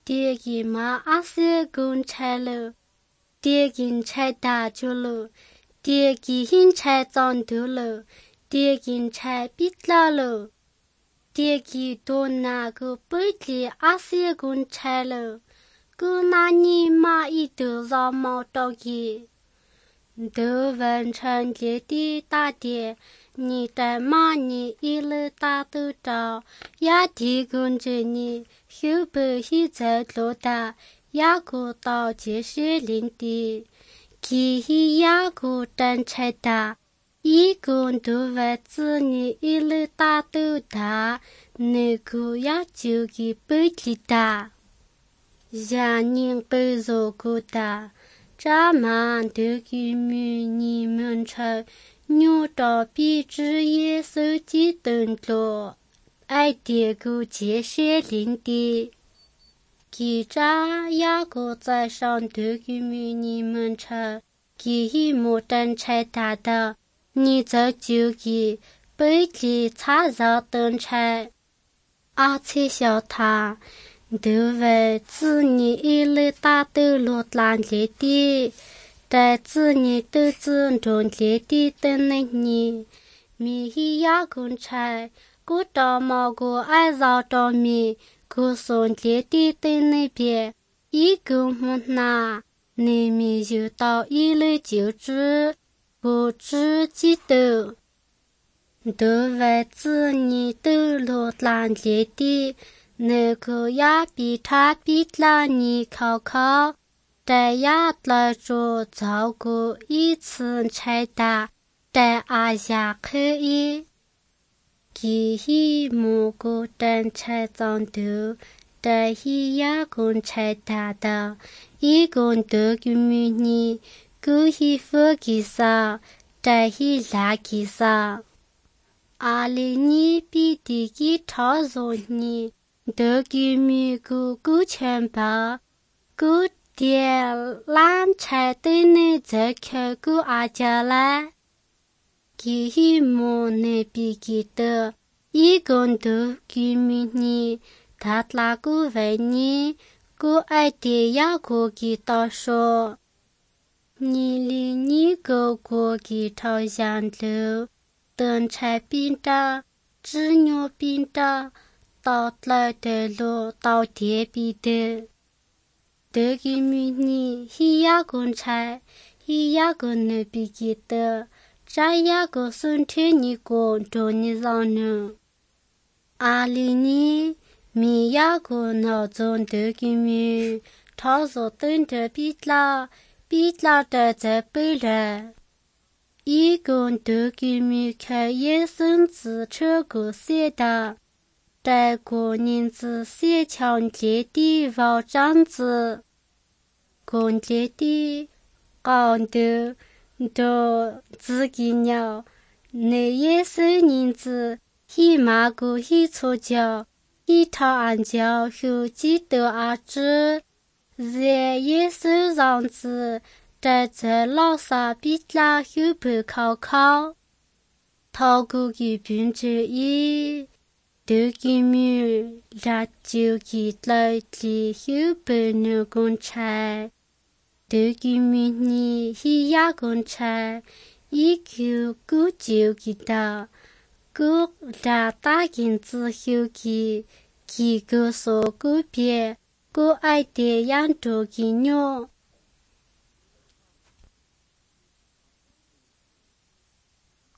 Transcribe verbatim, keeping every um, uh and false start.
爹给妈阿些公差了，爹给差大就了，爹给hin差长头了，爹给差毕了了，爹给多那个背里阿些公差了，个那你妈一头上毛到给。都完成这的大爹，你的妈你一路大都到，也提供着你后背一在路大，也过到这些领地，其实也过等才大，一共都为子你一路大都大，那个也就给背里大，让人背着过大。咱们都给母你们吃，牛到比之也手机登录，爱点个这些领地，给咱也个在上都给母你们吃，给一牡丹菜大的，你这就给背里插上灯菜，阿切小他。都为子女一路大都落烂来的，在子女都尊重来的等那你，米一亚公差，古到毛个爱绕到米，古送来的等那边，一共木拿，你米就到一路就知，不知几多，都为子女都落烂来的。那个也比他比了你考考，在亚来做照顾一次才大，在阿下可以，给一蘑菇等才长头，在一亚公才大的，一共都给母你，故意不给上，在一拉给上，阿里你比的给他做你。都给米个古钱包，古点烂菜对你再开个阿家来，给一毛那比给的，一共都给米你，他拉个为你，个爱的呀个给他说，你离你个个给他养了，等菜变大，只牛变大。到来的路到铁皮的，都给母你一亚公差，一亚公那比给的，这亚个身体你公做你上呢，阿里你米亚个脑中都给母，他说等着比拉，比拉的在背来，一共都给母看眼生子车个写的。在过年子写强烈的vào章子，公节的讲的都自己鸟，那也是年子，一马个一错脚，一套安脚后几多阿子，这也是样子，在这老啥比拉后不考考，他个给并之一。都给母辣椒给来的后本的公差，都给母你一亚公差，一口古酒给到，古辣大银子后给，几个说古别，古爱的养着给牛。